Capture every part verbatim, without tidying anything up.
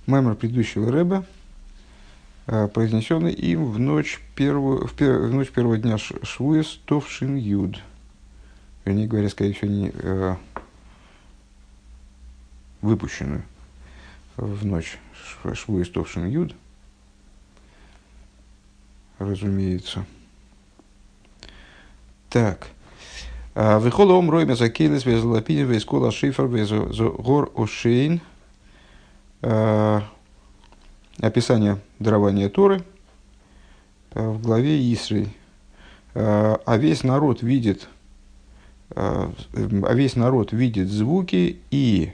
Маймер предыдущего Ребе, произнесенный им в ночь первого, в пер, в ночь первого дня Швуэс Товшин Юд. Вернее говоря, скорее всего, не, э, выпущенную в ночь Швуэс Товшин Юд, разумеется. Так. Вихола ом ройме закелес везлапидин везкола шифр везгор ошейн. Описание дарования Торы в главе Исры. А весь народ видит, а весь народ видит звуки и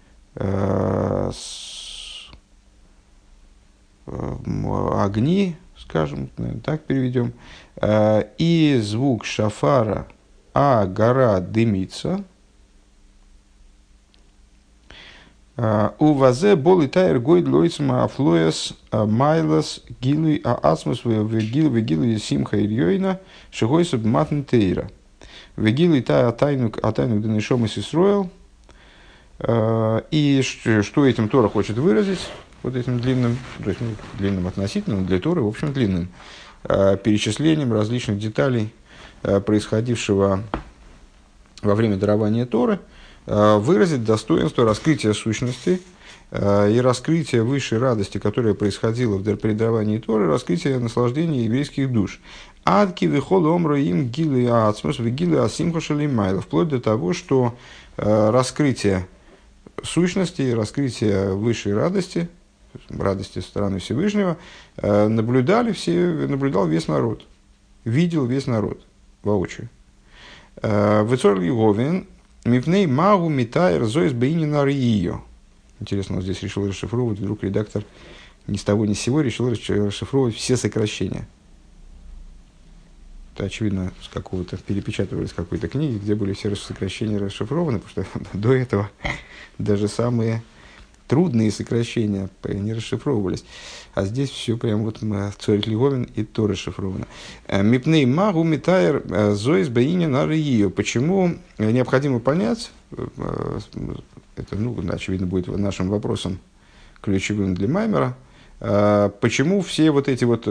огни, скажем, так переведем, и звук шафара, а гора дымится. У вазе бол и тайр гойд лойцма афлояс майлас гилуй а асмус вегил вегилуй симха ирьёйна шигойсаб матн тейра. Вегилуй тай атайнук атайнук денешомас Исроэл. И что этим Тора хочет выразить, вот этим длинным, то есть ну, длинным относительно, для Торы, в общем, длинным, перечислением различных деталей, происходившего во время дарования Торы, выразить достоинство раскрытия сущности и раскрытия высшей радости, которая происходила при даровании Торы, раскрытие наслаждения еврейских душ. Адки вихол омро им гилы ацмус вегилы асимха шалимайла. Вплоть до того, что раскрытие сущности и раскрытие высшей радости, радости со стороны Всевышнего, наблюдали все, наблюдал весь народ, видел весь народ воочию. Вецор Лиговин мипней магу митайр зоис бейнина рио. Интересно, он здесь решил расшифровывать, вдруг редактор ни с того ни с сего решил расшифровывать все сокращения. Это, очевидно, с какого-то перепечатывали с какой-то книги, где были все сокращения расшифрованы, потому что до этого даже самые трудные сокращения не расшифровывались. А здесь все прям вот Цорик Лиговин и то расшифровано. Мипней магу митайр зоис бейнин рио. Почему необходимо понять, это, ну, очевидно, будет нашим вопросом ключевым для Маймера, почему все вот эти вот,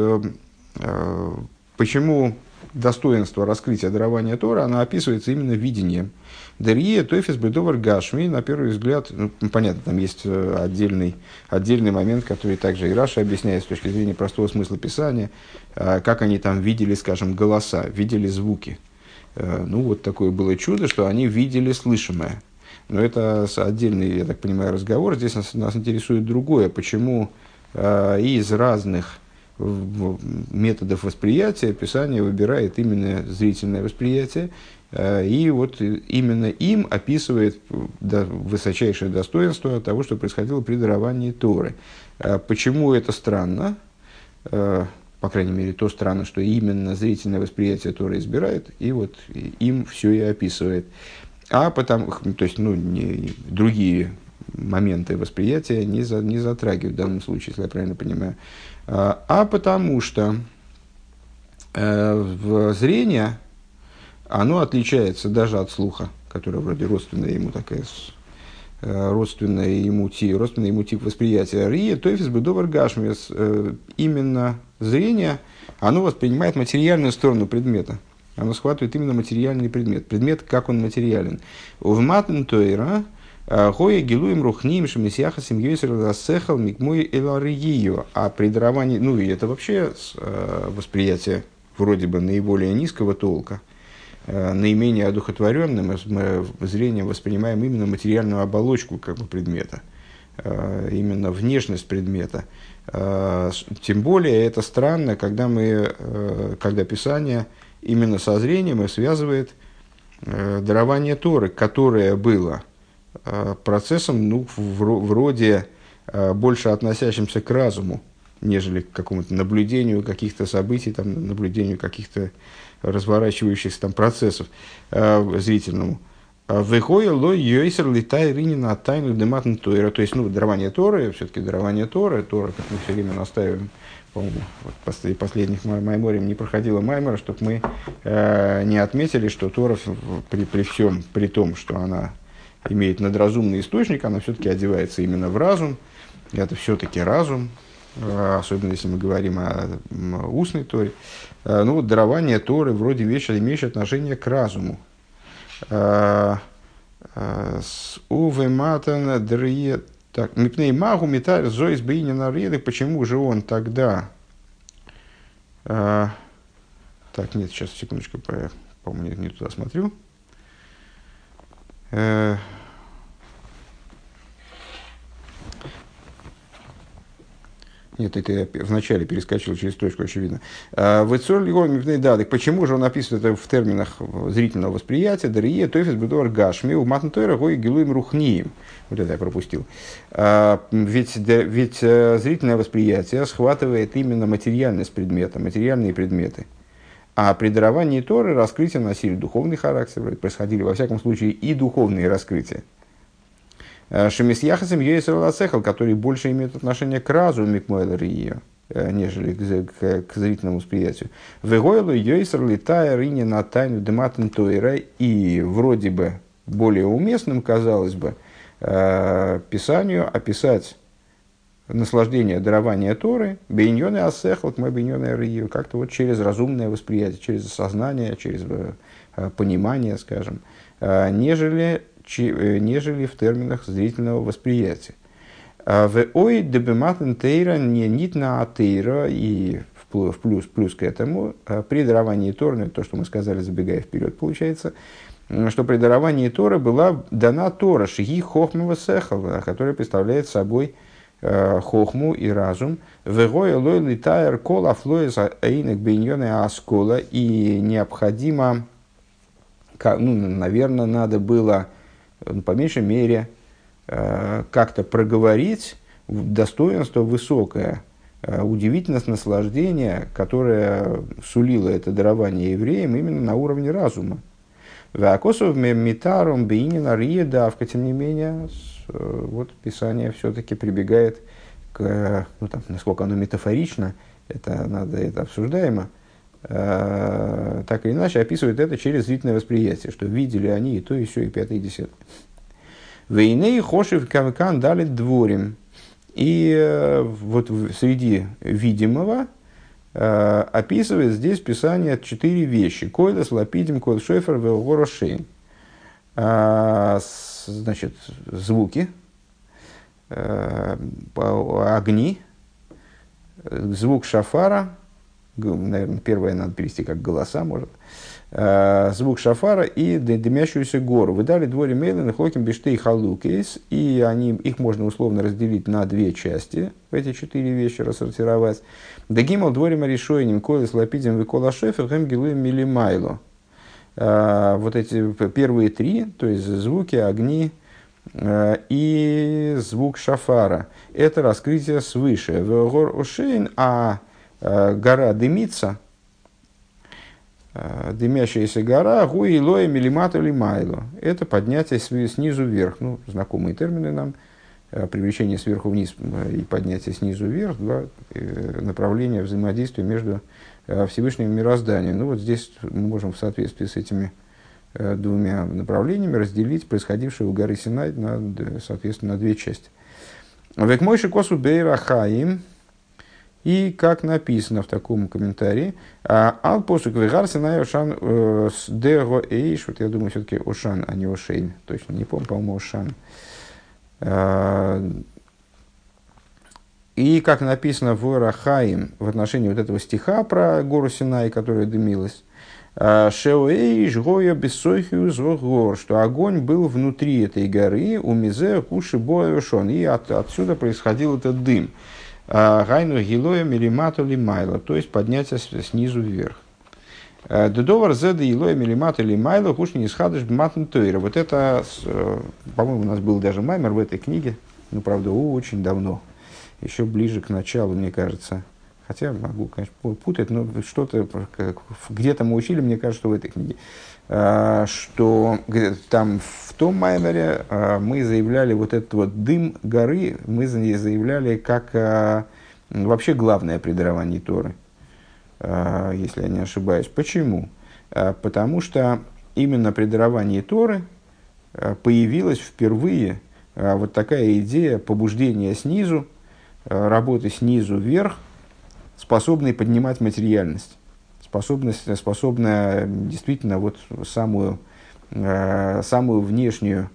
почему достоинство раскрытия дарования Тора, она описывается именно видением. Дерье, тофис, бредовар, гашми, на первый взгляд, ну, понятно, там есть отдельный, отдельный момент, который также и Раша объясняет с точки зрения простого смысла Писания, как они там видели, скажем, голоса, видели звуки. Ну, вот такое было чудо, что они видели слышимое. Но это отдельный, я так понимаю, разговор. Здесь нас, нас интересует другое. Почему из разных методов восприятия Писание выбирает именно зрительное восприятие, и вот именно им описывает высочайшее достоинство того, что происходило при даровании Торы. Почему это странно? По крайней мере, то странно, что именно зрительное восприятие Торы избирает, и вот им все и описывает. А потому, то есть, ну, не, другие моменты восприятия не, за, не затрагивают в данном случае, если я правильно понимаю. А, а потому что э, в зрение оно отличается даже от слуха, которое вроде родственное ему такая, э, родственное ему, родственный ему тип восприятия. Рия, тофис, бедовар, гашмес. Э, именно зрение, оно воспринимает материальную сторону предмета. Оно схватывает именно материальный предмет. Предмет, как он материален. В матн тойра хоя гилуем рухним шемисьяха семьёйсер ласехал микмой эларигию. А при даровании, ну и это вообще восприятие вроде бы наиболее низкого толка, наименее одухотворенным, мы зрением воспринимаем именно материальную оболочку как бы предмета, именно внешность предмета. Тем более это странно, когда, мы, когда Писание именно со зрением и связывает э, дарование Торы, которое было э, процессом, ну, в, вроде э, больше относящимся к разуму, нежели к какому-то наблюдению каких-то событий, там, наблюдению каких-то разворачивающихся там процессов э, зрительному. Вехоя лой йойсер литай ринина тайну дематн тойра. То есть, ну, дарование Торы, все-таки дарование Торы, Тора, как мы все время настаиваем, по-моему, вот после последних майморем не проходило маймора, чтобы мы э, не отметили, что Тора при, при всем, при том, что она имеет надразумный источник, она все-таки одевается именно в разум, это все-таки разум, особенно если мы говорим о устной Торе. Ну вот дарование Торы вроде вещи, имеющие отношение к разуму. С увематан дрие. Так, мипней магу металь зоис бейни нареды. Почему же он тогда? Так, нет, сейчас, секундочку, по-моему, не, не туда смотрю. Нет, это я вначале перескочил через точку, очевидно. В да, так почему же он описывает это в терминах зрительного восприятия? Дарие, тофис, бедор, гашми, у матнтойра, гой, гилуем, рухнием. Вот это я пропустил. Ведь, ведь зрительное восприятие схватывает именно материальность предмета, материальные предметы. А при даровании Торы раскрытия носили духовный характер, происходили, во всяком случае, и духовные раскрытия. Шемисьяхасом Йойсер Лацехал, который больше имеет отношение к разуму Микмоэлэр ее, нежели к, к, к зрительному восприятию. Вегойлу Йойсер летая рыни на тайну дематен Тойра, и вроде бы более уместным, казалось бы, Писанию описать наслаждение дарования Торы бейньоны асехал к бейньоны рыю, как-то вот через разумное восприятие, через осознание, через понимание, скажем, нежели нежели в терминах зрительного восприятия. В ой дебематен тейра не нитна атейра, и в плюс, плюс к этому, при даровании Торы, то, что мы сказали, забегая вперед, получается, что при даровании Торы была дана Тора, шиги хохмова сехал, которая представляет собой хохму и разум. Вегой лой литайр кол афлоис эйнек бейньоне аскола, и необходимо, ну, наверное, надо было по меньшей мере как-то проговорить достоинство высокое, удивительность наслаждения, которое сулило это дарование евреям именно на уровне разума. Вакосов метаром бейнина риедавка, тем не менее, вот Писание все-таки прибегает к, ну, там, насколько оно метафорично, это надо, это обсуждаемо, так или иначе описывает это через зрительное восприятие, что видели они и то, и все, и пятое, и десятое. Вейней хошев камкан дали дворим. И вот среди видимого описывает здесь Писание четыре вещи. Койлес, лапидим, койл шофер, велгорошейн. Значит, звуки, огни, звук шафара, наверное, первое надо перевести как голоса, может, звук шафара и дымящуюся гору. Вы дали дворе мейлен и хлоким биштей халукейс, и они, их можно условно разделить на две части, эти четыре вещи рассортировать. Дагимал дворе маришойним койлес лапидим викола шефер хэм гилуем милимайло. Вот эти первые три, то есть звуки, огни и звук шафара, это раскрытие свыше. Вегор ошейн, а гора дымится, дымящаяся гора, гуи лоя милимату лимайло. Это поднятие снизу вверх. Ну, знакомые термины нам. Привлечение сверху вниз и поднятие снизу вверх. Два направления взаимодействия между Всевышним и мирозданием. Ну, вот здесь мы можем в соответствии с этими двумя направлениями разделить происходившее у горы Синай на, соответственно, на две части. Век мойши косу бейра хаим. И, как написано в таком комментарии, «Ал посук вегар синай ошан с дего эйш». Вот я думаю, все-таки ошан, а не ошейн. Точно не помню, по-моему, ошан. И, как написано в Рахаим в отношении вот этого стиха про гору Синай, которая дымилась, «Шео эйш гоя бессойхиус вогор», что огонь был внутри этой горы, у мизе куши боя ошон, и от, отсюда происходил этот дым. Гайну гилоя милимату лимайло, то есть поднятие снизу вверх. Дедовар зеда гилоя милимату лимайло кушни исхадыш бматн тойра. Вот это, по-моему, у нас был даже маймер в этой книге, ну, правда, очень давно, еще ближе к началу, мне кажется. Хотя могу, конечно, путать, но что-то, где-то мы учили, мне кажется, что в этой книге, что там в том маймере мы заявляли вот этот вот дым горы, мы заявляли как вообще главное при даровании Торы, если я не ошибаюсь. Почему? Потому что именно при даровании Торы появилась впервые вот такая идея побуждения снизу работы снизу вверх, способной поднимать материальность, способность, способная действительно вот самую, самую внешнюю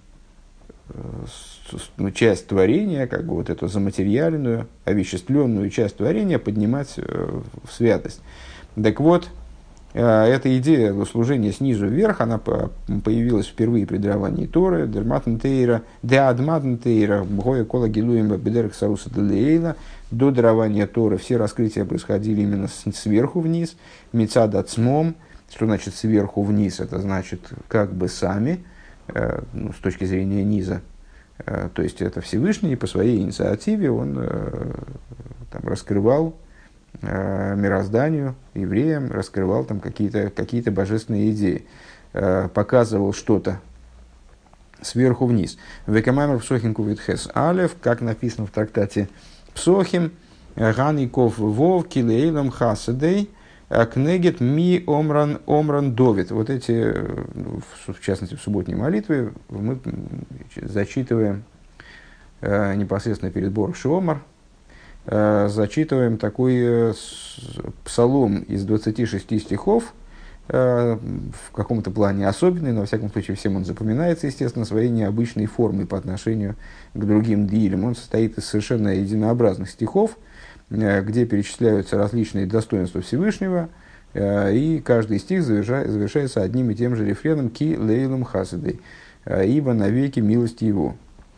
часть творения, как бы вот эту заматериальную, овеществленную часть творения поднимать в святость. Так вот, эта идея служения снизу вверх, она появилась впервые при даровании Торы, Дерматнтейра, Деадматнтейра, Бгоя Кола Гилуем Бедерк Саруса Делейла. До дарования Торы все раскрытия происходили именно сверху вниз, Мицад Ацмом. Что значит сверху вниз? Это значит как бы сами, ну, с точки зрения низа. То есть это Всевышний по своей инициативе он там раскрывал мирозданию, евреям, раскрывал там какие-то, какие-то божественные идеи, показывал что-то сверху вниз. Векамамер Псохим Кувитхес Алев, как написано в трактате Псохим, Гаников Вов Килейлам Хасадей Кнегет Ми Омран Омран Довид. Вот эти, в частности, в субботней молитве мы зачитываем непосредственно перед Борох Шиомар, зачитываем такой псалом из двадцати шести стихов, в каком-то плане особенный, но во всяком случае всем он запоминается, естественно, своей необычной формой по отношению к другим диилям. Он состоит из совершенно единообразных стихов, где перечисляются различные достоинства Всевышнего, и каждый стих завершается одним и тем же рефреном «Ки лейлум хасидей», «Ибо навеки милость его».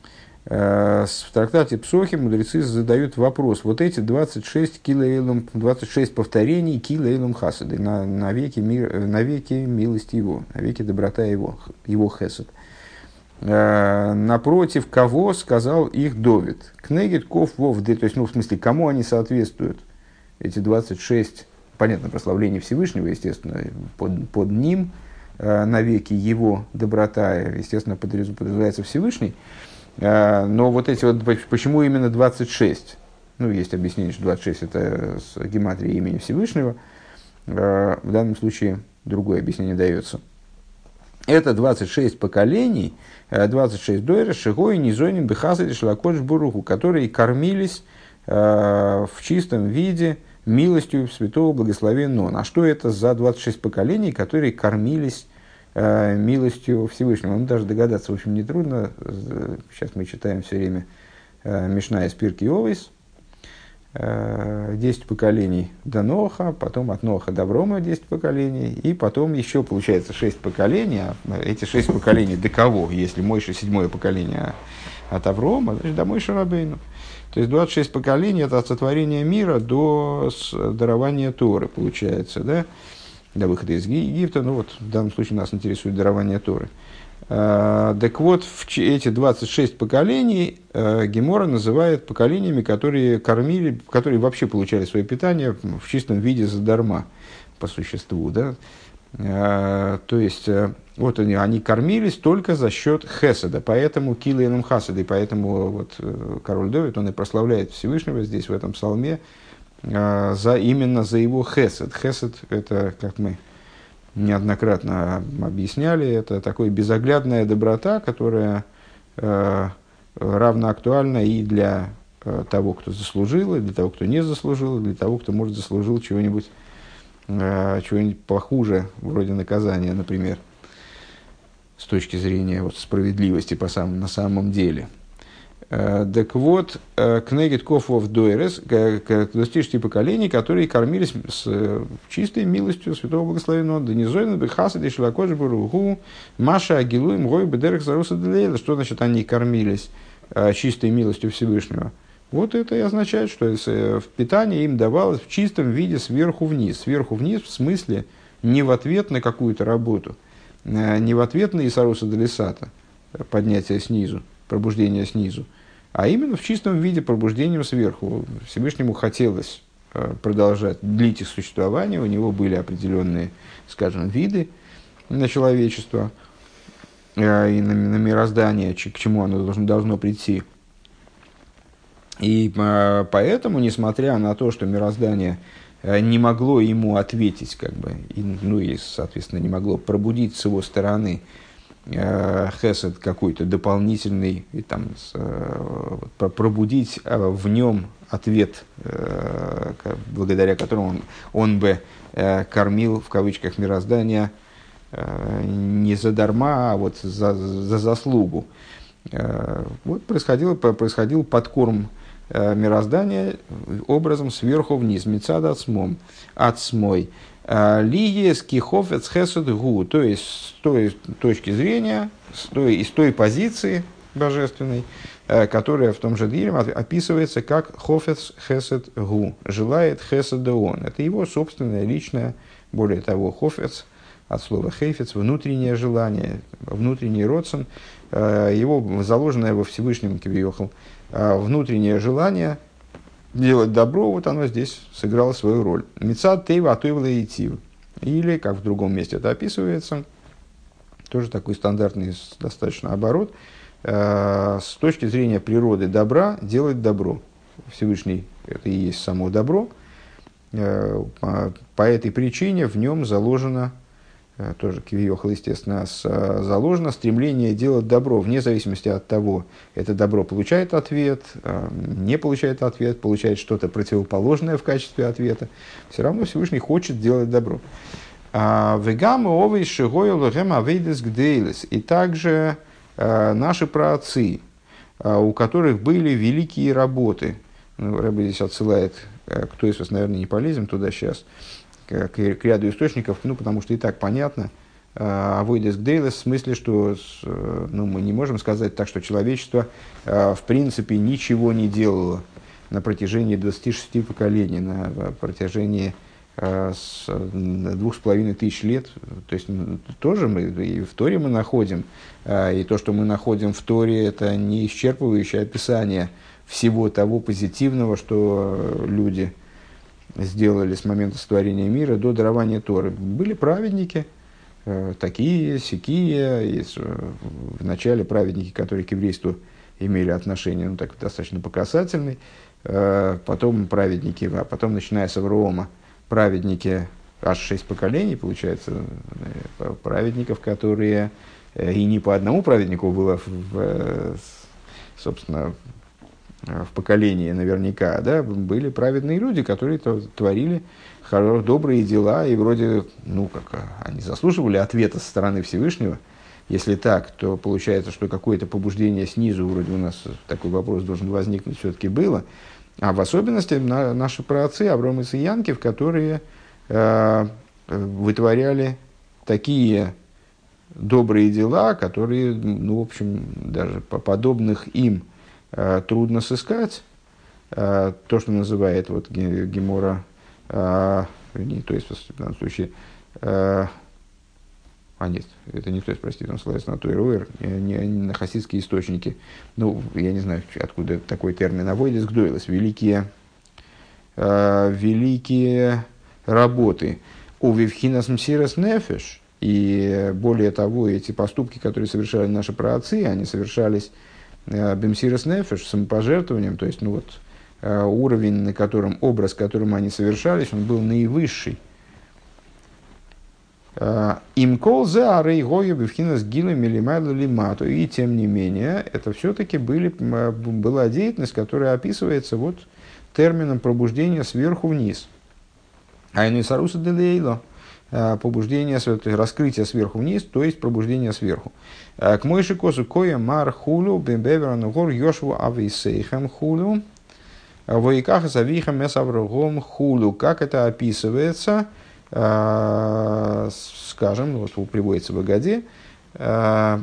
В трактате Псохи мудрецы задают вопрос: вот эти двадцать шесть, килейлум, двадцать шесть повторений килейлум хасады, на, навеки, мир, навеки милость его, навеки доброта его, его хесед. Напротив кого сказал их Довид? Кнегет ков вов, то есть, ну, в смысле, кому они соответствуют? Эти двадцать шесть, понятно, прославление Всевышнего, естественно, под, под ним, навеки его доброта, естественно, подразумевается Всевышний. Но вот эти вот, почему именно двадцать шесть? Ну, есть объяснение, что двадцать шесть это с гематрией имени Всевышнего. В данном случае другое объяснение дается. Это двадцать шесть поколений, двадцать шесть дойреш, шигой, низойним, бехасади, шлакодж, буруху, которые кормились в чистом виде милостью святого благословенного. А что это за двадцать шесть поколений, которые кормились милостью Всевышнего? Ну, даже догадаться, в общем, нетрудно. Сейчас мы читаем все время Мишна из Пирки Овейс. десять поколений до Ноха, потом от Ноха до Аврома десять поколений, и потом еще, получается, шесть поколений. А эти шесть поколений до кого? Если Мойша седьмое поколение от Аврома, значит, до Мойши Рабейну. То есть двадцать шесть поколений – это от сотворения мира до дарования Торы, получается, да? До выхода из Египта. Ну вот, в данном случае нас интересует дарование Торы. А, так вот, в ч- эти двадцать шесть поколений а, Гемора называет поколениями, которые кормили, которые вообще получали свое питание в чистом виде задарма, по существу. Да? А, то есть, а, вот они, они кормились только за счет хеседа, поэтому килейном хасады, поэтому вот, король Давид, он и прославляет Всевышнего здесь, в этом псалме, за, именно за его хесед. Хесед – это, как мы неоднократно объясняли, это такая безоглядная доброта, которая э, равно актуальна и для э, того, кто заслужил, и для того, кто не заслужил, и для того, кто, может, заслужил чего-нибудь, э, чего-нибудь похуже, вроде наказания, например, с точки зрения вот, справедливости по сам, на самом деле. Так вот, кнегет кофов дойрес, достижти поколений, которые кормились с чистой милостью святого благословенного Данизойна бехасади шлакодж буругу маша агилуем гой бедерек заруса делейла. Что значит они кормились чистой милостью Всевышнего? Вот это и означает, что в питании им давалось в чистом виде сверху вниз. Сверху вниз в смысле не в ответ на какую-то работу, не в ответ на Исаруса Делисата, поднятие снизу, пробуждение снизу, а именно в чистом виде пробуждением сверху. Всевышнему хотелось э, продолжать длить их существование, у него были определенные, скажем, виды на человечество э, и на, на мироздание, к чему оно должно, должно прийти. И э, поэтому, несмотря на то, что мироздание э, не могло ему ответить, как бы, и, ну и, соответственно, не могло пробудить с его стороны хесед какой-то дополнительный, и там, с, пробудить в нем ответ, благодаря которому он, он бы кормил, в кавычках, мироздание не задарма, а вот за, за заслугу. Вот происходил, происходил подкорм мироздания образом сверху вниз, мецад ацмом, ацмой. Лиес кихофец хесед гу, то есть с той точки зрения, с той, из той позиции божественной, которая в том же Дилем описывается как хофец хесед гу, желает хеседа он. Это его собственное личное, более того, хофец, от слова хейфец, внутреннее желание, внутренний родствен, его заложенное во Всевышнем Кивиохал, внутреннее желание делать добро, вот оно здесь сыграло свою роль. Мицад тейва атуевла и тив. Или, как в другом месте это описывается, тоже такой стандартный достаточно оборот, с точки зрения природы добра делать добро. Всевышний — это и есть само добро. По этой причине в нем заложено, тоже Кивиохал, естественно, заложено стремление делать добро, вне зависимости от того, это добро получает ответ, не получает ответ, получает что-то противоположное в качестве ответа. Все равно Всевышний хочет делать добро. И также наши праотцы, у которых были великие работы, ну, Рэбе здесь отсылает, кто из вас, наверное, не полезем туда сейчас, к, к ряду источников, ну, потому что и так понятно, авойдес гдейлес, в смысле, что ну, мы не можем сказать так, что человечество в принципе ничего не делало на протяжении двадцати шести поколений, на протяжении с двух с половиной тысяч лет. То есть тоже мы и в Торе мы находим, и то, что мы находим в Торе, это не исчерпывающее описание всего того позитивного, что люди сделали с момента сотворения мира до дарования Торы. Были праведники, такие, сякие, в начале праведники, которые к еврейству имели отношение, ну, так, достаточно по касательной, потом праведники, а потом, начиная с Авраама, праведники, аж шесть поколений, получается, праведников, которые, и не по одному праведнику было, в, собственно, в поколении наверняка, да, были праведные люди, которые творили хорошие, добрые дела, и вроде, ну, как они заслуживали ответа со стороны Всевышнего. Если так, то получается, что какое-то побуждение снизу, вроде у нас такой вопрос должен возникнуть, все-таки было. А в особенности на, наши праотцы Авраам и Янкив, которые э, вытворяли такие добрые дела, которые, ну, в общем, даже по подобных им э, трудно сыскать. Э, то, что называет вот, Гемора, э, не, то есть в данном случае, э, а нет, это не то есть, простите, он ссылается на Тойруэр, не, не на хасидские источники. Ну, я не знаю, откуда такой термин авойдес гдойлес, великие, э, великие работы. У вивхинас мсирас нефеш. И более того, эти поступки, которые совершали наши праотцы, они совершались э, бемсирас нефеш, самопожертвованием, то есть, ну вот, э, уровень, на котором, образ, которым они совершались, он был наивысший. Имкол за арейгою бифхинас гилы милимайла лимату. И тем не менее, это все-таки были, была деятельность, которая описывается вот термином пробуждения сверху вниз. Айнисаруса делейло. Побуждение, раскрытие сверху вниз, то есть пробуждение сверху. К мойши косу коя мар хулю бембеверану гор йошву ависейхам хулю. Воикаха савихам месаврогом хулю. Как это описывается? Скажем, вот приводится в Агаде, так,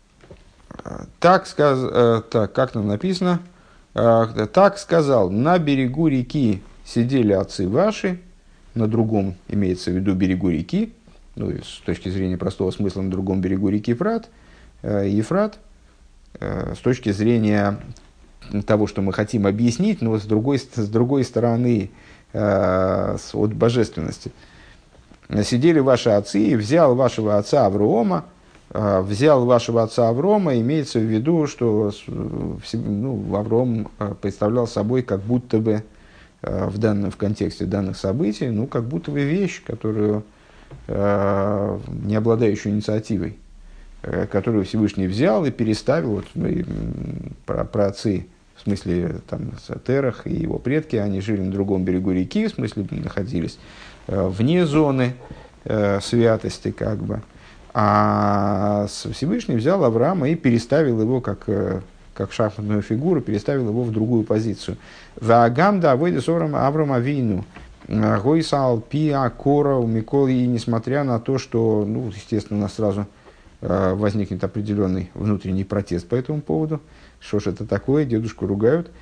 сказ, так, как там написано, так сказал, на берегу реки сидели отцы ваши, на другом имеется в виду берегу реки, ну, с точки зрения простого смысла, на другом берегу реки Ефрат, Ефрат, с точки зрения того, что мы хотим объяснить, но с другой, с другой стороны, от божественности. Сидели ваши отцы, и взял вашего отца Аврома, взял вашего отца Аврома, имеется в виду, что ну, Авром представлял собой как будто бы в, данном, в контексте данных событий, ну, как будто бы вещь, которую, не обладающую инициативой, которую Всевышний взял и переставил, вот, ну, и, про, про отцы в смысле там, Терах и его предки, они жили на другом берегу реки, в смысле находились вне зоны святости, как бы. А Всевышний взял Авраама и переставил его, как, как шахматную фигуру, переставил его в другую позицию. «Ваагамда авойдес Авраам Авину, гойсал пиа кора у Миколы». И несмотря на то, что, ну, естественно, у нас сразу возникнет определенный внутренний протест по этому поводу. Что ж это такое, дедушку ругают.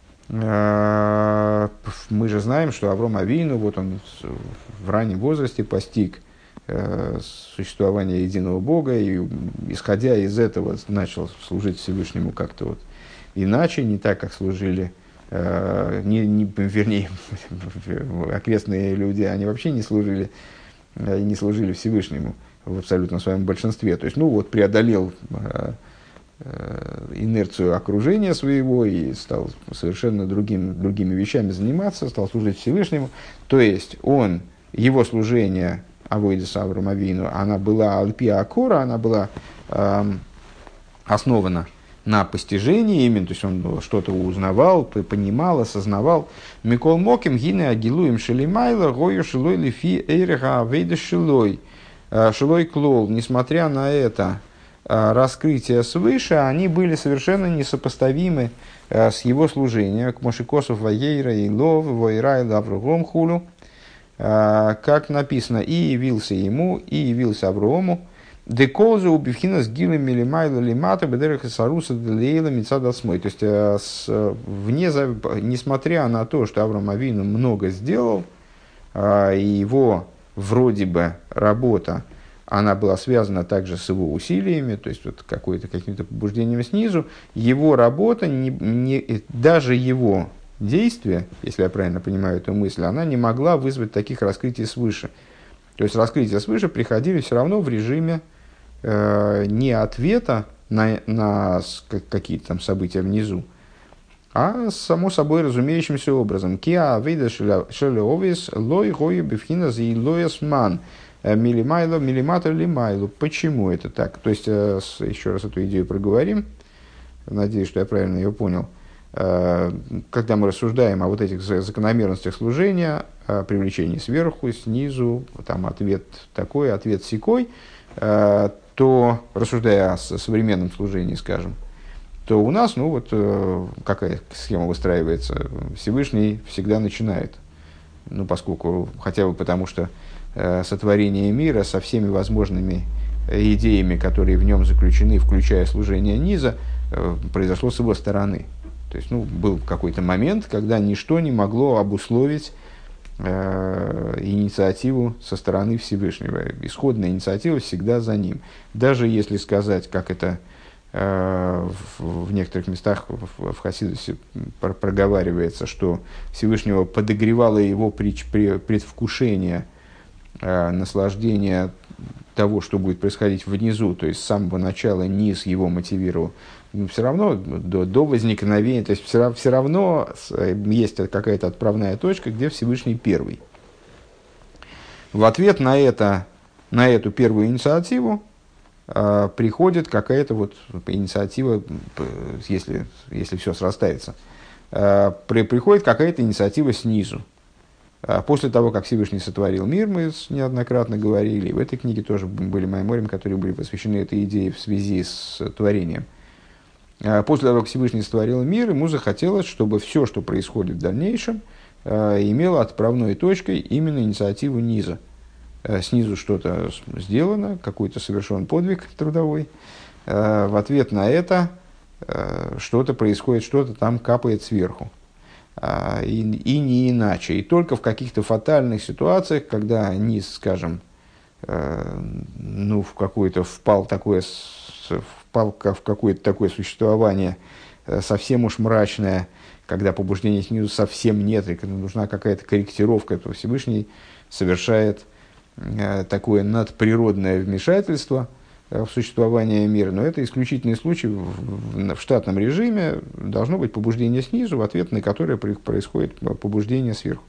Мы же знаем, что Авраам Авину, вот он в раннем возрасте постиг существование единого Бога, и, исходя из этого, начал служить Всевышнему как-то вот иначе, не так, как служили, э, не, не, вернее, окрестные люди, они вообще не служили, не служили Всевышнему в абсолютном своем большинстве. То есть, ну вот, преодолел э, э, инерцию окружения своего и стал совершенно другим, другими вещами заниматься, стал служить Всевышнему. То есть, он, его служение Авойдес Авраам Авину, она была Альпия Акора, она была э, основана на постижении, именно, то есть он что-то узнавал, понимал, осознавал. Микол Моким, Гины Агилуем Шелимайла, Гою Шилой Лифи Эйреха Авейдес Шилой, Шилой Клол. Несмотря на это э, раскрытие свыше, они были совершенно несопоставимы э, с его служением. К Мошикосов Ваейра и Лов, Войрай Лавругом Хулю. Как написано, и явился ему, и явился Аврааму, деколзу убивхина с гилем милимайла лимата бедереха саруса делейла мицадасмой. То есть, с, вне, несмотря на то, что Авраам Авину много сделал, и его вроде бы работа, она была связана также с его усилиями, то есть вот какое-то, каким-то побуждением снизу, его работа, не, не, даже его действие, если я правильно понимаю эту мысль, она не могла вызвать таких раскрытий свыше. То есть раскрытия свыше приходили все равно в режиме э, не ответа на, на какие-то там события внизу, а само собой разумеющимся образом. Киа вейда шелеовис лой гою бифхина зи лояс ман милимайло милиматор лимайло. Почему это так? То есть, э, еще раз эту идею проговорим. Надеюсь, что я правильно ее понял. Когда мы рассуждаем о вот этих закономерностях служения, о привлечении сверху, снизу, там ответ такой, ответ сякой, то, рассуждая о современном служении, скажем, то у нас, ну вот, какая схема выстраивается, Всевышний всегда начинает. Ну, поскольку, хотя бы потому, что сотворение мира со всеми возможными идеями, которые в нем заключены, включая служение низа, произошло с его стороны. То есть, ну, был какой-то момент, когда ничто не могло обусловить э, инициативу со стороны Всевышнего. Исходная инициатива всегда за ним. Даже если сказать, как это э, в, в некоторых местах в, в Хасидусе проговаривается, что Всевышнего подогревало его пред, предвкушение, э, наслаждение того, что будет происходить внизу, то есть с самого начала низ его мотивировал. Все равно до, до возникновения, то есть все, все равно есть какая-то отправная точка, где Всевышний первый. В ответ на, это, на эту первую инициативу э, приходит какая-то вот инициатива, если, если все срастается, э, при, приходит какая-то инициатива снизу. Э, после того, как Всевышний сотворил мир, мы неоднократно говорили, в этой книге тоже были майморим, которые были посвящены этой идее в связи с творением. После того, как Всевышний сотворил мир, ему захотелось, чтобы все, что происходит в дальнейшем, имело отправной точкой именно инициативу низа. Снизу что-то сделано, какой-то совершен подвиг трудовой. В ответ на это что-то происходит, что-то там капает сверху. И, и не иначе. И только в каких-то фатальных ситуациях, когда низ, скажем, ну, в какое-то впал такое... впал в какое-то такое существование совсем уж мрачное, когда побуждения снизу совсем нет, и когда нужна какая-то корректировка, то Всевышний совершает такое надприродное вмешательство в существование мира. Но это исключительный случай. В, в штатном режиме должно быть побуждение снизу, в ответ на которое происходит побуждение сверху.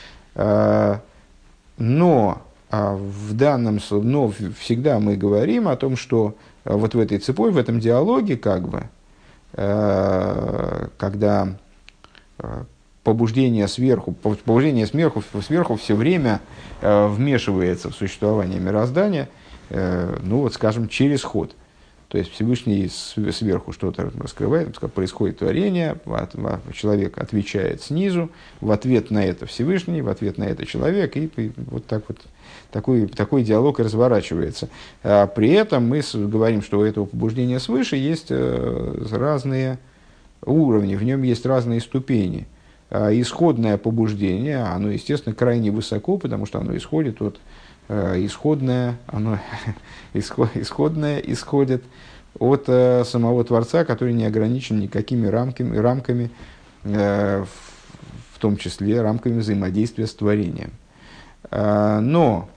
Но в данном случае, но всегда мы говорим о том, что вот в этой цепой, в этом диалоге, как бы, когда побуждение сверху, побуждение сверху, сверху все время вмешивается в существование мироздания, ну вот, скажем, через ход. То есть Всевышний сверху что-то раскрывает, происходит творение, человек отвечает снизу, в ответ на это Всевышний, в ответ на это человек, и вот так вот такой, такой диалог и разворачивается. А при этом мы говорим, что у этого побуждения свыше есть разные уровни, в нем есть разные ступени. Исходное побуждение, оно, естественно, крайне высоко, потому что оно исходит от исходное, оно исходное исходит от э, самого Творца, который не ограничен никакими рамками, рамками э, в, в том числе рамками взаимодействия с творением. Э, но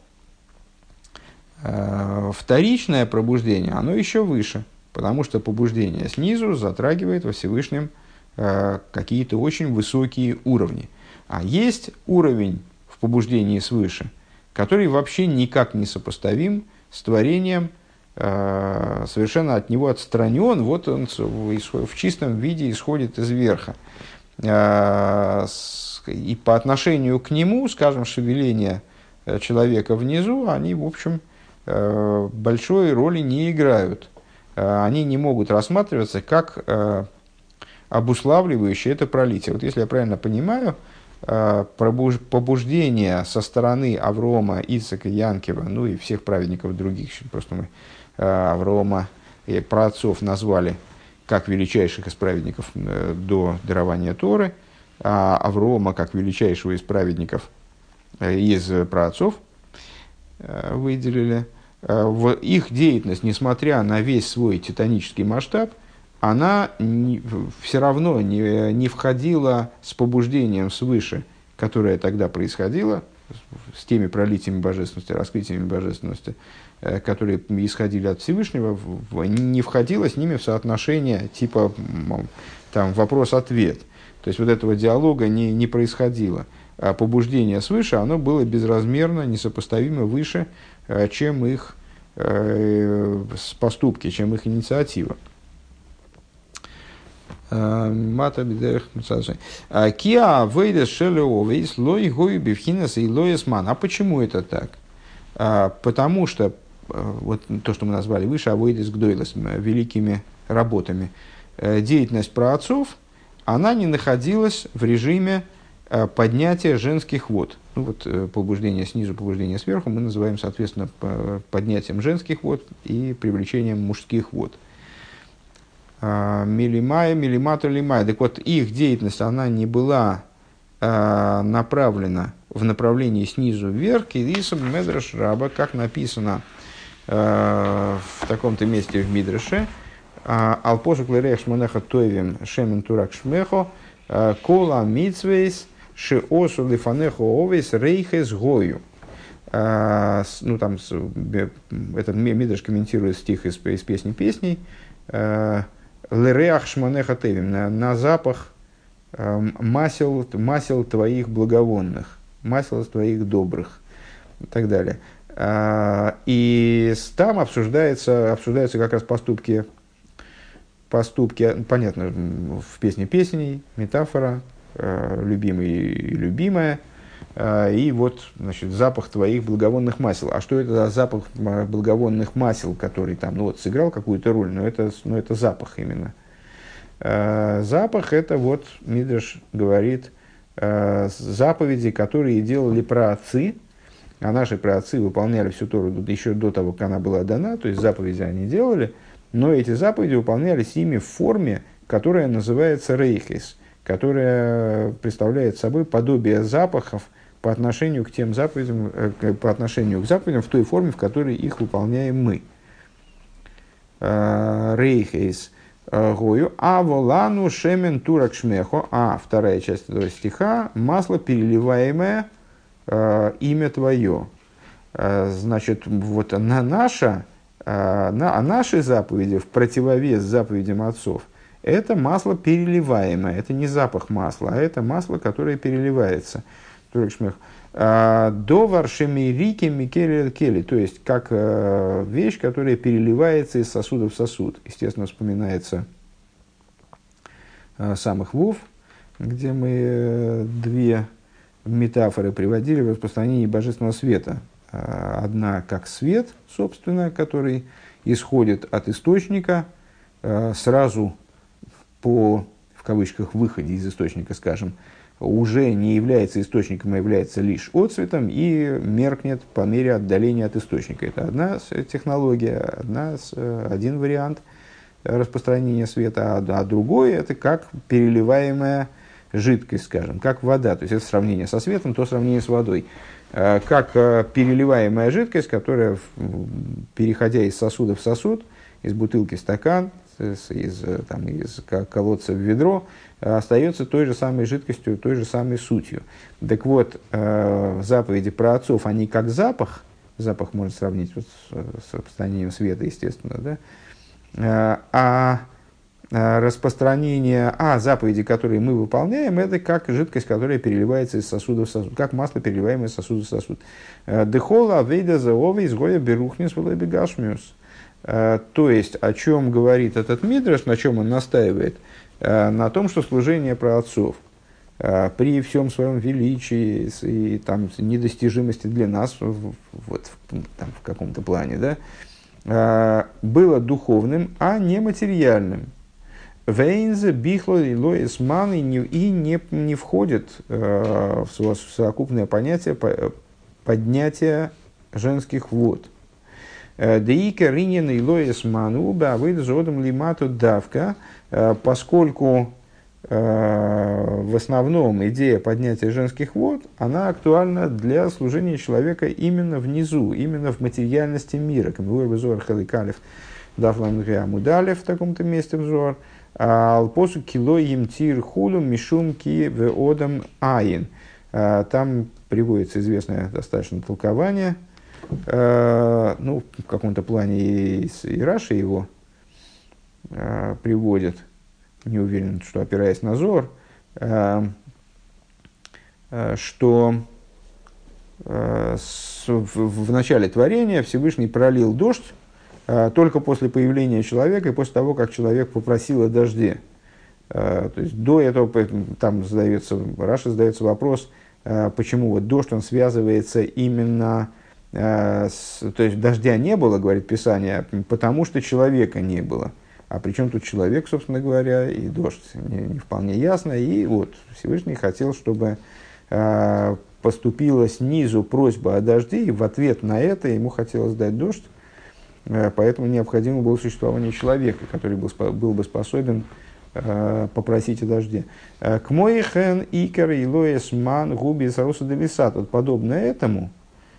э, вторичное пробуждение, оно еще выше, потому что побуждение снизу затрагивает во Всевышнем э, какие-то очень высокие уровни. А есть уровень в побуждении свыше, который вообще никак не сопоставим с творением, э, совершенно от него отстранен, вот он в чистом виде исходит из верха. Э, с, и по отношению к нему, скажем, шевеления человека внизу, они, в общем, э, большой роли не играют. Э, они не могут рассматриваться как э, обуславливающие это пролитие. Вот если я правильно понимаю, побуждение со стороны Аврома, Ицхака, Янкива, ну и всех праведников других, просто мы Аврома и праотцов назвали как величайших из праведников до дарования Торы, а Аврома как величайшего из праведников из праотцов выделили. В их деятельность, несмотря на весь свой титанический масштаб, она не, все равно не, не входила с побуждением свыше, которое тогда происходило, с теми пролитиями божественности, раскрытиями божественности, э, которые исходили от Всевышнего, в, не входила с ними в соотношение типа там, вопрос-ответ. То есть вот этого диалога не, не происходило. А побуждение свыше, оно было безразмерно, несопоставимо выше, э, чем их э, поступки, чем их инициатива. Мата бедерх Киа вейдес шелеовейс лой гой бифхинес и лоесман. А почему это так? А, потому что вот то, что мы назвали выше, авойдес гдойлес, великими работами, деятельность праотцов, она не находилась в режиме поднятия женских вод. Ну, вот побуждение снизу, побуждение сверху мы называем, соответственно, поднятием женских вод и привлечением мужских вод. Милимая, милимата, лимая. Так вот, их деятельность, она не была э, направлена в направлении снизу вверх, кирисом медраш раба, как написано э, в таком-то месте в Мидраше, алпошук лерех шмонеха тойвим шемен турак шмехо, кола митсвейс шеосу лифанехо овейс рейхес гою. Ну, там, этот Мидраш комментирует стих из, из песни песней, Лереах шманеха тевим, на, на запах э, масел, масел твоих благовонных, масел твоих добрых и так далее. А, и там обсуждается, обсуждаются как раз поступки, поступки, понятно, в песне песней, метафора, э, любимый и любимая. И вот, значит, запах твоих благовонных масел. А что это за запах благовонных масел, который там, ну вот, сыграл какую-то роль, но это, но это запах именно. Запах — это вот, Мидраш говорит, заповеди, которые делали праотцы, а наши праотцы выполняли всю Тору еще до того, как она была дана, то есть заповеди они делали, но эти заповеди выполнялись ими в форме, которая называется рейхес, которая представляет собой подобие запахов по отношению к тем заповедям, по отношению к заповедям в той форме, в которой их выполняем мы. Рейхейс гою, а волану шемен турак шмехо, а вторая часть этого стиха, масло, переливаемое имя твое. Значит, вот на наша, на, а наши заповеди в противовес заповедям отцов, это масло переливаемое, это не запах масла, а это масло, которое переливается. До варшемирики микели кели, то есть как вещь, которая переливается из сосуда в сосуд. Естественно, вспоминается самых вов, где мы две метафоры приводили в распространении божественного света. Одна как свет, собственно, который исходит от источника, сразу по, в кавычках, выходе из источника, скажем, уже не является источником, а является лишь отцветом и меркнет по мере отдаления от источника. Это одна технология, одна, один вариант распространения света, а, а другой это как переливаемая жидкость, скажем, как вода. То есть это сравнение со светом, то сравнение с водой. Как переливаемая жидкость, которая, переходя из сосуда в сосуд, из бутылки в стакан, из, там, из колодца в ведро, остается той же самой жидкостью, той же самой сутью. Так вот, заповеди про отцов, они как запах, запах можно сравнить вот с, с распространением света, естественно, да, а распространение, а заповеди, которые мы выполняем, это как жидкость, которая переливается из сосуда в сосуд, как масло, переливаемое из сосуда в сосуд. Дехола авейда заови изгоя берухнис вэлэбигашмиус. То есть, о чем говорит этот мидраш, на чем он настаивает? На том, что служение праотцов при всем своем величии и там, недостижимости для нас вот, там, в каком-то плане, да, было духовным, а не материальным. Вейнзе, бихло и лоэсман и не, не входит в совокупное понятие поднятия женских вод. Деика ринен и лоэсману бавыд зодом лимату давка, поскольку в основном идея поднятия женских вод, она актуальна для служения человека именно внизу, именно в материальности мира. Как мы говорим, в таком-то месте взор. Алпосу кило емтир хулу мишум ки веодам аин. Там приводится известное достаточно толкование, ну, в каком-то плане и, и Раши его приводит, не уверен, что опираясь на Зор, что в начале творения Всевышний пролил дождь только после появления человека и после того, как человек попросил о дожде. То есть до этого там задается, Раши задается вопрос, почему вот дождь он связывается именно с, то есть дождя не было, говорит Писание, потому что человека не было. А при чем тут человек, собственно говоря, и дождь, не, не вполне ясно. И вот Всевышний хотел, чтобы поступила снизу просьба о дожде, и в ответ на это ему хотелось дать дождь. Поэтому необходимо было существование человека, который был, был бы способен э, попросить о дожде. К моихен икер илоэс ман губи саруса делисат. Вот подобно этому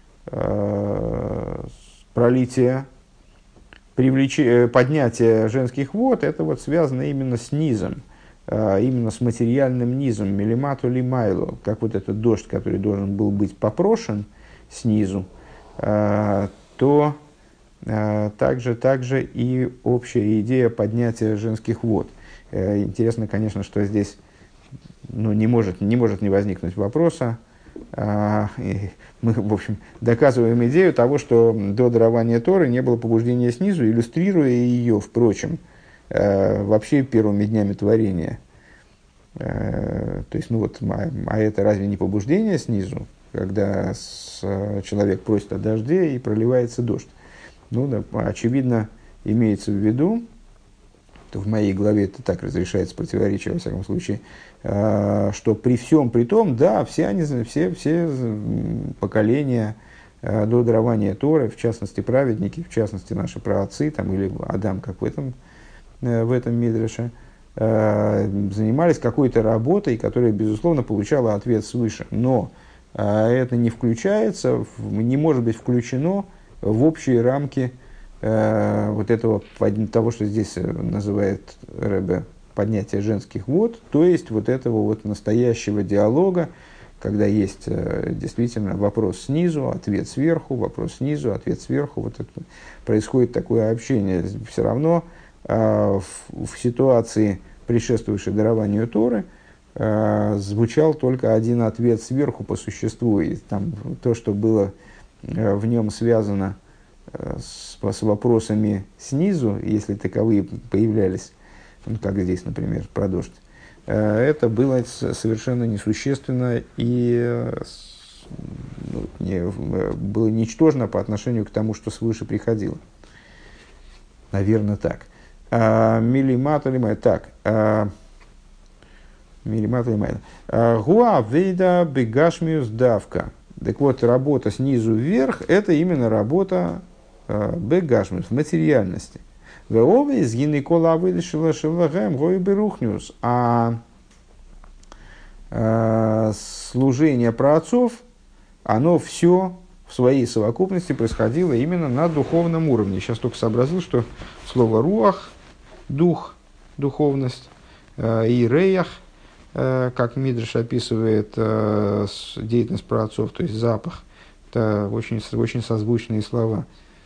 э, пролитие, привлечение, поднятие женских вод, это вот связано именно с низом, э, именно с материальным низом, милимату лимайло, как вот этот дождь, который должен был быть попрошен снизу, э, то Также, также и общая идея поднятия женских вод. Интересно, конечно, что здесь ну, не, может, не может не возникнуть вопроса. Мы, в общем, доказываем идею того, что до дарования Торы не было побуждения снизу, иллюстрируя ее, впрочем, вообще первыми днями творения. То есть, ну вот, а это разве не побуждение снизу, когда человек просит о дожде и проливается дождь? Ну, да, очевидно, имеется в виду, то в моей голове это так разрешается противоречие, во всяком случае, э, что при всем при том, да, все, они, все, все поколения э, до дарования Торы, в частности, праведники, в частности, наши праотцы, там, или Адам, как в этом, э, в этом мидреше, э, занимались какой-то работой, которая, безусловно, получала ответ свыше. Но э, это не включается, не может быть включено в общие рамки э, вот этого, того, что здесь называет Ребе поднятие женских вод, то есть вот этого вот настоящего диалога, когда есть э, действительно вопрос снизу, ответ сверху, вопрос снизу, ответ сверху, вот это, происходит такое общение. Все равно э, в, в ситуации, предшествующей дарованию Торы, э, звучал только один ответ сверху по существу, и там то, что было в нем связано с, с вопросами снизу, если таковые появлялись, ну, как здесь, например, про дождь, это было совершенно несущественно и ну, не, было ничтожно по отношению к тому, что свыше приходило. Наверное, так. Милимата лимай. Так. Милимата лимай. Гуа вейда бегашмиус давка. Так вот, работа снизу вверх – это именно работа бегашмиус, в материальности. Веове из гинекола вылешила шеллагаем гой берухнюс. А служение праотцов, оно все в своей совокупности происходило именно на духовном уровне. Сейчас только сообразил, что слово «руах» – дух, духовность, и «реях», как Мидраш описывает деятельность праотцов, то есть запах, это очень, очень созвучные слова.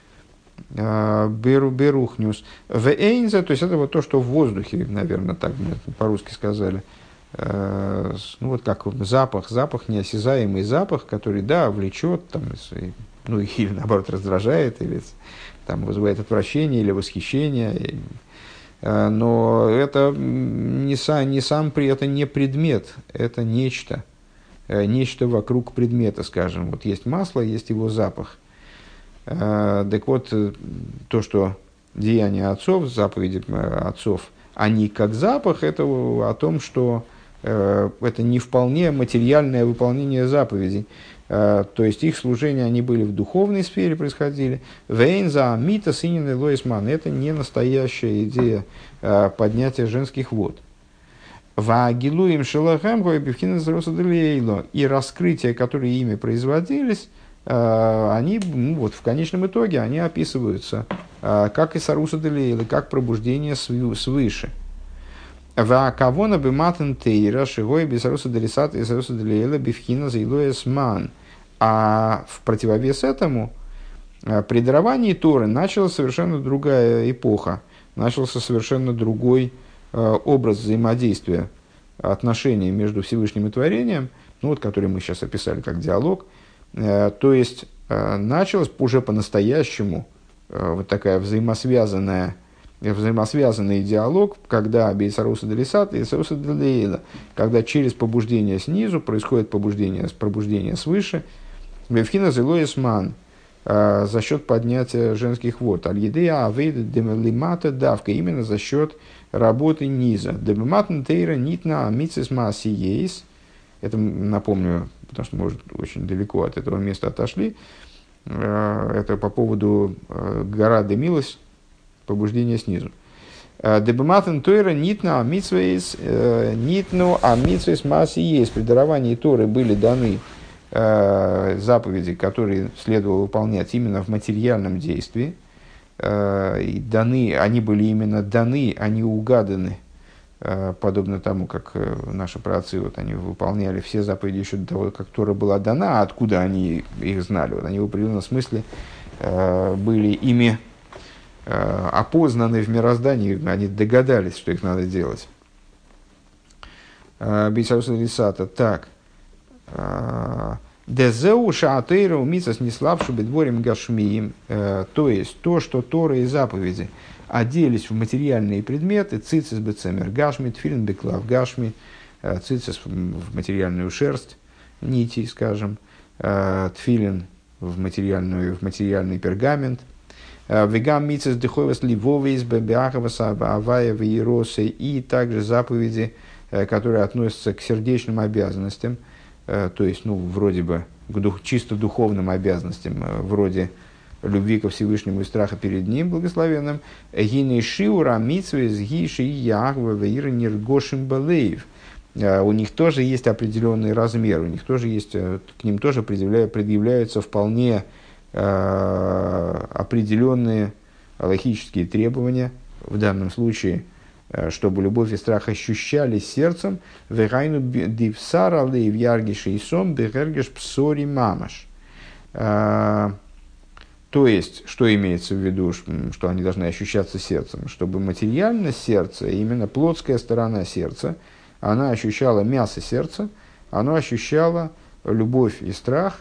Беру, берухнюс. Вейнза, то есть это вот то, что в воздухе, наверное, так по-русски сказали. Ну, вот как запах, запах, неосязаемый запах, который, да, влечет, там, ну, или наоборот раздражает, или там, вызывает отвращение или восхищение. Но это не сам, не сам при это не предмет, это нечто, нечто вокруг предмета, скажем. Вот есть масло, есть его запах. Так вот, то, что деяния отцов, заповеди отцов, они как запах, это о том, что это не вполне материальное выполнение заповедей. То есть их служения, они были в духовной сфере, происходили. Вейнза, мита, синин, лоисман. Это не настоящая идея поднятия женских вод. Вагилуем шелахем, и раскрытия, которые ими производились, они, ну, вот, в конечном итоге они описываются как и саруса делейла, как пробуждение свыше. Ваакавона биматен тейра шигой бисаруса делисат и саруса делейла бифхина заилуэсман. А в противовес этому при даровании Торы началась совершенно другая эпоха, начался совершенно другой образ взаимодействия, отношений между Всевышним и творением, ну, вот, который мы сейчас описали как диалог. То есть началась уже по-настоящему вот такая взаимосвязанная, взаимосвязанный диалог, когда бейсаруса делисат и бейсаруса делейла, когда через побуждение снизу происходит побуждение, пробуждение свыше, бевхина зелоесман, за счет поднятия женских вод, аль-едея авейда демелимата давка, именно за счет работы низа. Демелиматн тейра нитна амитсис маасиейс. Это напомню, потому что мы уже очень далеко от этого места отошли. Это по поводу гора Демилос, побуждение снизу. Дебематен Тойра нитна амитсвейс нитну амитсвейс маасиейс. При даровании Торы были даны заповеди, которые следовало выполнять именно в материальном действии. И даны, они были именно даны, они угаданы, подобно тому, как наши праотцы, вот, они выполняли все заповеди еще до того, как Тора была дана, а откуда они их знали. Вот, они в определенном смысле были ими опознаны в мироздании, они догадались, что их надо делать. Бейсаруса Рисата. Так. Дезеу шаатейра умица снеславшу бедворим гашмиим. То есть, то, что Тора и заповеди оделись в материальные предметы, цицис бецемер гашми, тфилин беклав гашми, цицис в материальную шерсть, нити, скажем, тфилин в, материальную, в материальный пергамент, вегам мицис дыховес ливовейс бебеахаваса авая вейросы, и также заповеди, которые относятся к сердечным обязанностям, то есть, ну, вроде бы к дух, чисто духовным обязанностям, вроде любви ко Всевышнему и страха перед Ним, благословенным. Гиней шиура митсвейс гиши ягва вейра ниргошим балеев. У них тоже есть определенный размер, у них тоже есть, к ним тоже предъявляются вполне э, определенные логические требования, в данном случае, чтобы любовь и страх ощущались сердцем. Вегайну дивсара лейв яргиши и сом бегергеш псори мамаш. То есть, что имеется в виду, что они должны ощущаться сердцем? Чтобы материальность сердца, именно плотская сторона сердца, она ощущала мясо сердца, она ощущала любовь и страх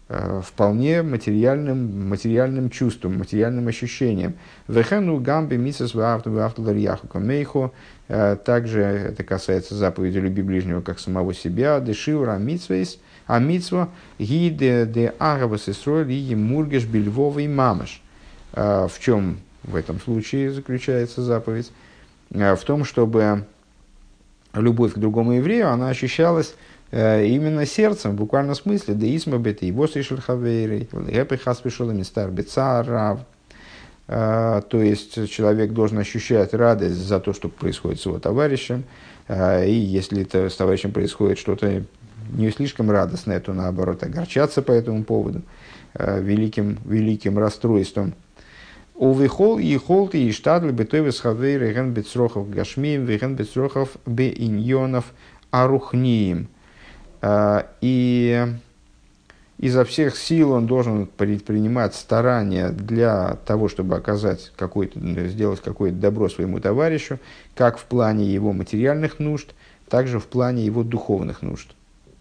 вполне материальным, материальным чувством, материальным ощущением. Вехену гамби мисас ваавтуларьяху камейху. Также это касается заповеди «Люби ближнего, как самого себя». Дешивра митсвейс, а митсва ги де агавас исроэль и мургеш бельвовый мамаш. В чем в этом случае заключается заповедь? В том, чтобы любовь к другому еврею, она ощущалась именно сердцем, в буквальном смысле, да исмабет и восишель хавейрей, гэпэхас пришел мистар бецарав. То есть человек должен ощущать радость за то, что происходит с его товарищем, и если это с товарищем происходит что-то не слишком радостное, то наоборот огорчаться по этому поводу великим, великим расстройством. Увихол и холты и штадли бетовес хавейрей ген бецрохов гашмием, веген бецрохов беиньонов арухнием. И изо всех сил он должен предпринимать старания для того, чтобы оказать какое-то, сделать какое-то добро своему товарищу, как в плане его материальных нужд, так же в плане его духовных нужд.